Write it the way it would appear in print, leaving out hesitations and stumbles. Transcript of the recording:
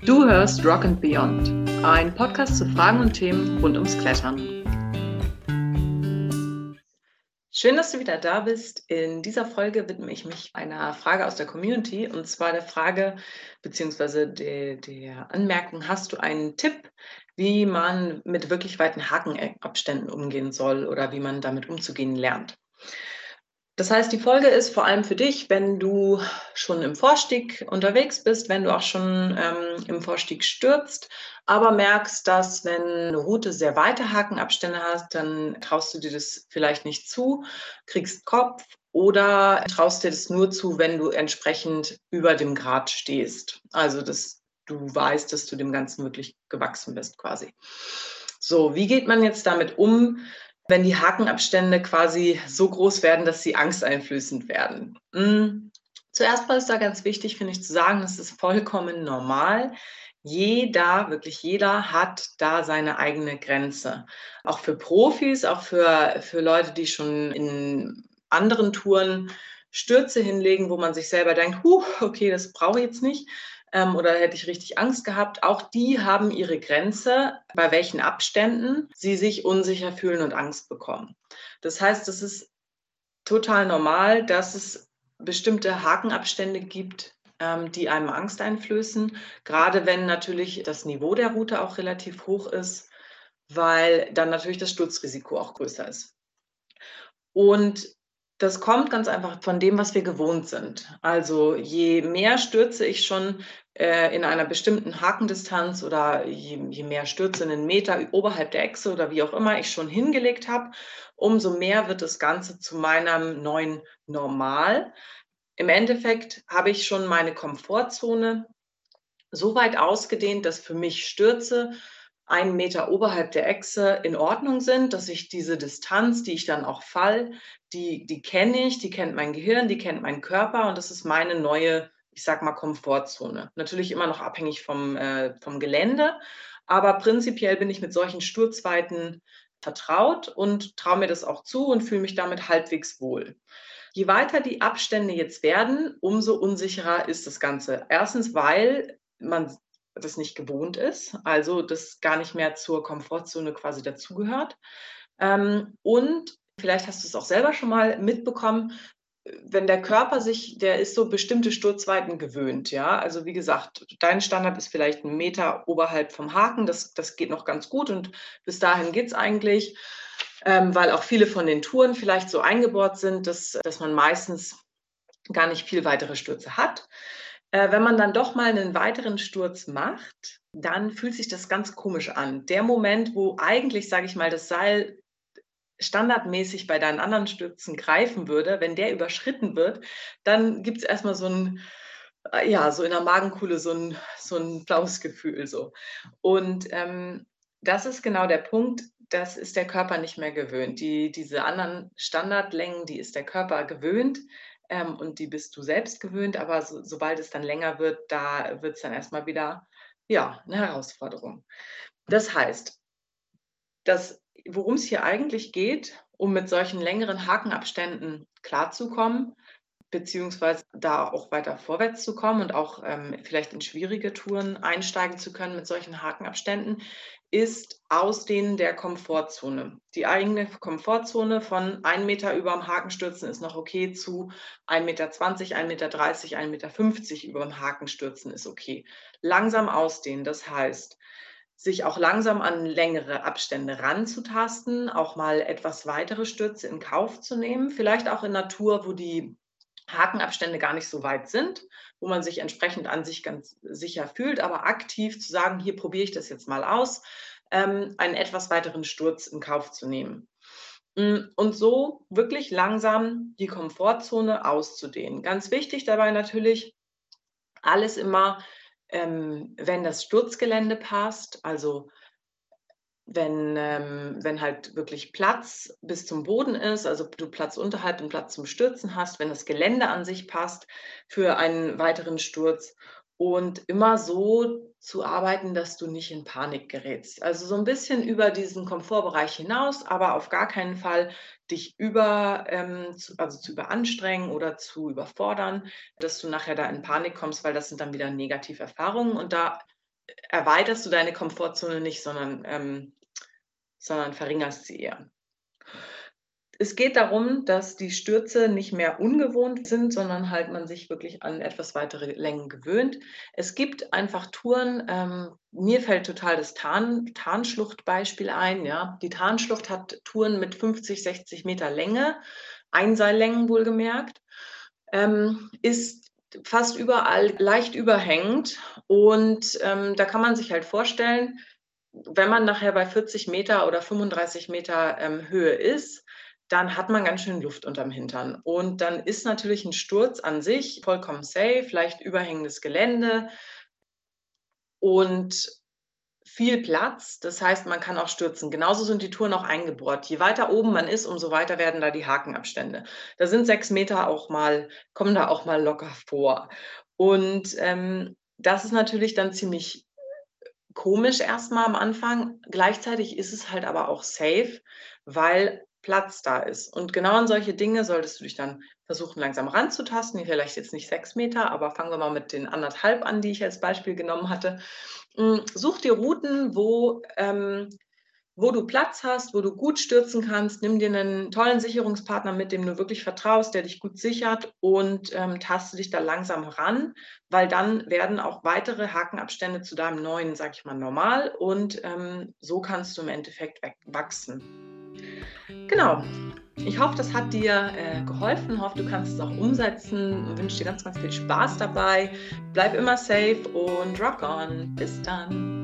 Du hörst Rock and Beyond, ein Podcast zu Fragen und Themen rund ums Klettern. Schön, dass du wieder da bist. In dieser Folge widme ich mich einer Frage aus der Community, und zwar der Frage bzw. der Anmerkung: Hast du einen Tipp, wie man mit wirklich weiten Hakenabständen umgehen soll oder wie man damit umzugehen lernt? Das heißt, die Folge ist vor allem für dich, wenn du schon im Vorstieg unterwegs bist, wenn du auch schon im Vorstieg stürzt, aber merkst, dass, wenn eine Route sehr weite Hakenabstände hast, dann traust du dir das vielleicht nicht zu, kriegst Kopf, oder traust dir das nur zu, wenn du entsprechend über dem Grat stehst. Also, dass du weißt, dass du dem Ganzen wirklich gewachsen bist quasi. So, wie geht man jetzt damit um, wenn die Hakenabstände quasi so groß werden, dass sie angsteinflößend werden? Zuerst mal ist da ganz wichtig, finde ich, zu sagen, das ist vollkommen normal. Jeder, wirklich jeder, hat da seine eigene Grenze. Auch für Profis, auch für Leute, die schon in anderen Touren Stürze hinlegen, wo man sich selber denkt, okay, das brauche ich jetzt nicht, oder hätte ich richtig Angst gehabt. Auch die haben ihre Grenze, bei welchen Abständen sie sich unsicher fühlen und Angst bekommen. Das heißt, es ist total normal, dass es bestimmte Hakenabstände gibt, die einem Angst einflößen, gerade wenn natürlich das Niveau der Route auch relativ hoch ist, weil dann natürlich das Sturzrisiko auch größer ist. Und das kommt ganz einfach von dem, was wir gewohnt sind. Also, je mehr Stürze ich schon in einer bestimmten Hakendistanz oder je mehr Stürze, 1 Meter oberhalb der Echse oder wie auch immer, ich schon hingelegt habe, umso mehr wird das Ganze zu meinem neuen Normal. Im Endeffekt habe ich schon meine Komfortzone so weit ausgedehnt, dass für mich Stürze 1 Meter oberhalb der Echse in Ordnung sind, dass ich diese Distanz, die ich dann auch falle, die kenne ich, die kennt mein Gehirn, die kennt mein Körper, und das ist meine neue, ich sage mal, Komfortzone. Natürlich immer noch abhängig vom Gelände, aber prinzipiell bin ich mit solchen Sturzweiten vertraut und traue mir das auch zu und fühle mich damit halbwegs wohl. Je weiter die Abstände jetzt werden, umso unsicherer ist das Ganze. Erstens, weil man das nicht gewohnt ist, also das gar nicht mehr zur Komfortzone quasi dazugehört. Und vielleicht hast du es auch selber schon mal mitbekommen, wenn der Körper der ist so bestimmte Sturzweiten gewöhnt, ja. Also, wie gesagt, dein Standard ist vielleicht 1 Meter oberhalb vom Haken, das geht noch ganz gut, und bis dahin geht's eigentlich, weil auch viele von den Touren vielleicht so eingebaut sind, dass man meistens gar nicht viel weitere Stürze hat. Wenn man dann doch mal einen weiteren Sturz macht, dann fühlt sich das ganz komisch an. Der Moment, wo eigentlich, sage ich mal, das Seil standardmäßig bei deinen anderen Stürzen greifen würde, wenn der überschritten wird, dann gibt's erst mal ja, so in der Magenkuhle so ein blaues Gefühl so. Und, das ist genau der Punkt, das ist der Körper nicht mehr gewöhnt. Diese anderen Standardlängen, die ist der Körper gewöhnt, und die bist du selbst gewöhnt, aber sobald es dann länger wird, da wird's dann erst mal wieder, ja, 'ne Herausforderung. Das heißt, worum es hier eigentlich geht, um mit solchen längeren Hakenabständen klarzukommen, beziehungsweise da auch weiter vorwärts zu kommen und auch vielleicht in schwierige Touren einsteigen zu können mit solchen Hakenabständen, ist Ausdehnen der Komfortzone. Die eigene Komfortzone von 1 Meter über dem Haken stürzen ist noch okay zu 1,20 Meter, 1,30 Meter, 1,50 Meter über dem Haken stürzen ist okay. Langsam ausdehnen, das heißt, sich auch langsam an längere Abstände ranzutasten, auch mal etwas weitere Stürze in Kauf zu nehmen, vielleicht auch in Natur, wo die Hakenabstände gar nicht so weit sind, wo man sich entsprechend an sich ganz sicher fühlt, aber aktiv zu sagen: „Hier probiere ich das jetzt mal aus“, einen etwas weiteren Sturz in Kauf zu nehmen. Und so wirklich langsam die Komfortzone auszudehnen. Ganz wichtig dabei natürlich, alles immer, wenn das Sturzgelände passt, also wenn halt wirklich Platz bis zum Boden ist, also du Platz unterhalb und Platz zum Stürzen hast, wenn das Gelände an sich passt für einen weiteren Sturz, und immer so zu arbeiten, dass du nicht in Panik gerätst. Also so ein bisschen über diesen Komfortbereich hinaus, aber auf gar keinen Fall dich zu überanstrengen oder zu überfordern, dass du nachher da in Panik kommst, weil das sind dann wieder Negativerfahrungen, und da erweiterst du deine Komfortzone nicht, sondern verringerst sie eher. Es geht darum, dass die Stürze nicht mehr ungewohnt sind, sondern halt man sich wirklich an etwas weitere Längen gewöhnt. Es gibt einfach Touren, mir fällt total das Tarnschlucht-Beispiel ein, ja. Die Tarnschlucht hat Touren mit 50, 60 Meter Länge, Einseillängen wohlgemerkt, ist fast überall leicht überhängend und, da kann man sich halt vorstellen, wenn man nachher bei 40 Meter oder 35 Meter, Höhe ist, dann hat man ganz schön Luft unterm Hintern. Und dann ist natürlich 'n Sturz an sich vollkommen safe, leicht überhängendes Gelände und viel Platz. Das heißt, man kann auch stürzen. Genauso sind die Touren auch eingebohrt. Je weiter oben man ist, umso weiter werden da die Hakenabstände. Da sind 6 Meter auch mal kommen da auch mal locker vor. Und, das ist natürlich dann ziemlich komisch erst mal am Anfang. Gleichzeitig ist es halt aber auch safe, weil Platz da ist. Und genau an solche Dinge solltest du dich dann versuchen, langsam ranzutasten. Vielleicht jetzt nicht 6 Meter, aber fangen wir mal mit den 1,5 an, die ich als Beispiel genommen hatte. Such dir Routen, wo du Platz hast, wo du gut stürzen kannst. Nimm dir 'nen tollen Sicherungspartner mit, dem du wirklich vertraust, der dich gut sichert und, taste dich da langsam ran, weil dann werden auch weitere Hakenabstände zu deinem neuen, sage ich mal, Normal und, so kannst du im Endeffekt wachsen. Genau. Ich hoffe, das hat dir, geholfen, hoffe, du kannst es auch umsetzen und wünsche dir ganz, ganz viel Spaß dabei. Bleib immer safe und rock on. Bis dann.